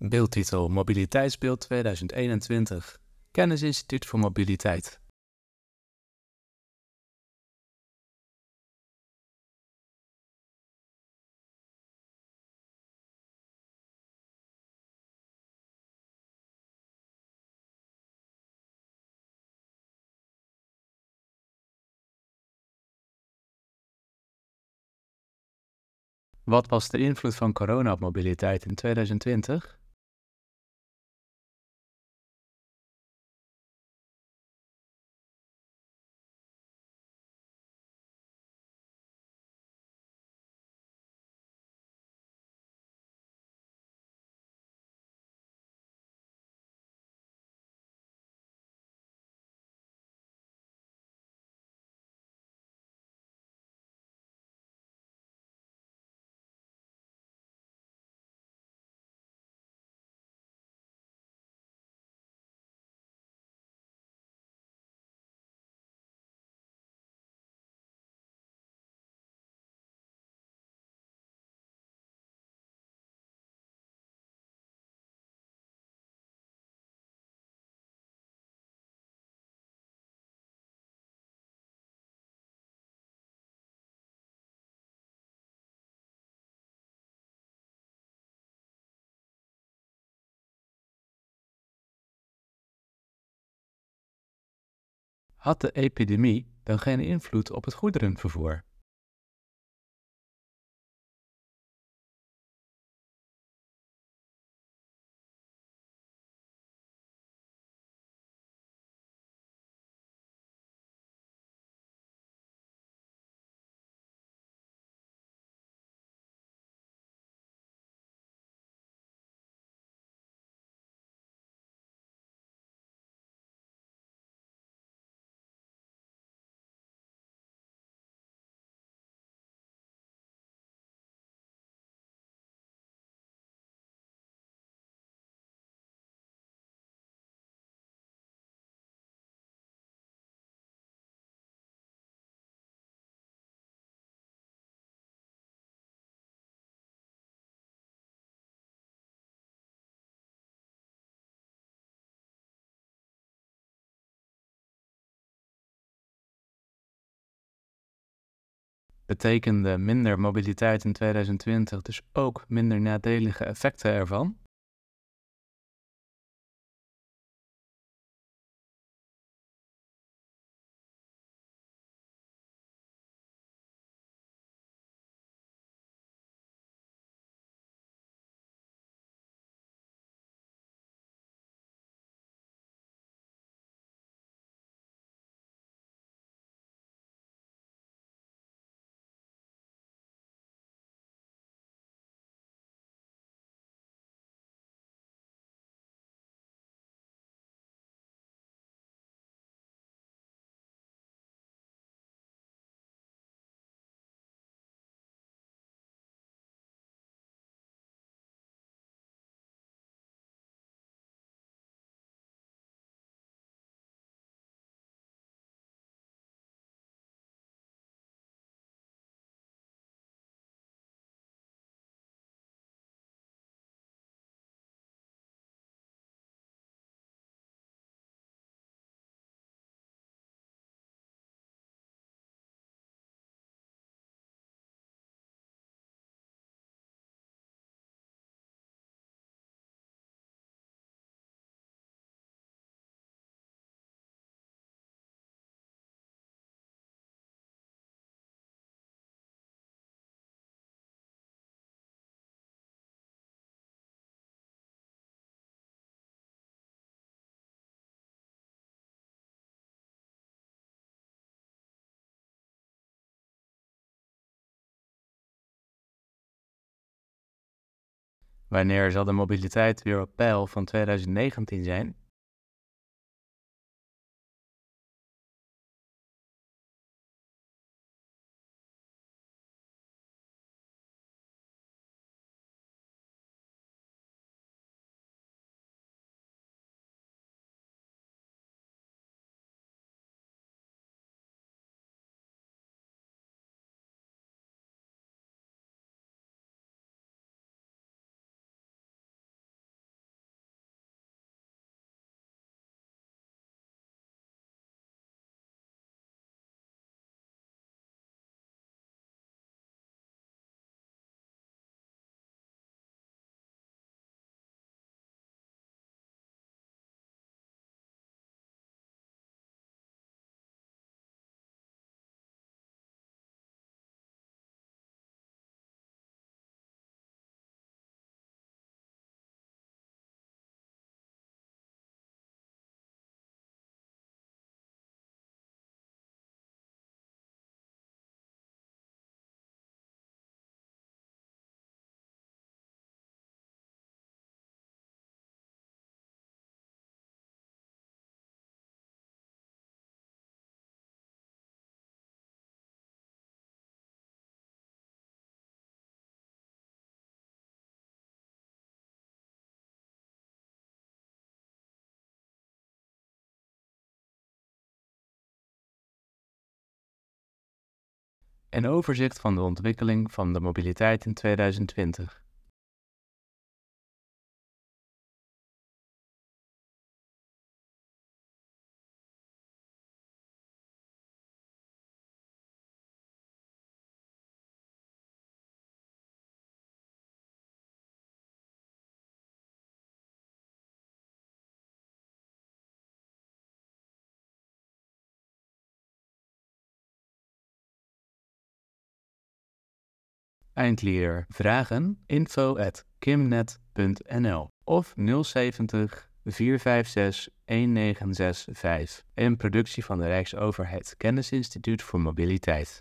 Beeldtitel Mobiliteitsbeeld 2021. Kennisinstituut voor Mobiliteit. Wat was de invloed van corona op mobiliteit in 2020? Had de epidemie dan geen invloed op het goederenvervoer? Betekende minder mobiliteit in 2020 dus ook minder nadelige effecten ervan? Wanneer zal de mobiliteit weer op peil van 2019 zijn? Een overzicht van de ontwikkeling van de mobiliteit in 2020. Eindleader vragen info@kimnet.nl of 070 456 1965. Een productie van de Rijksoverheid Kennisinstituut voor Mobiliteit.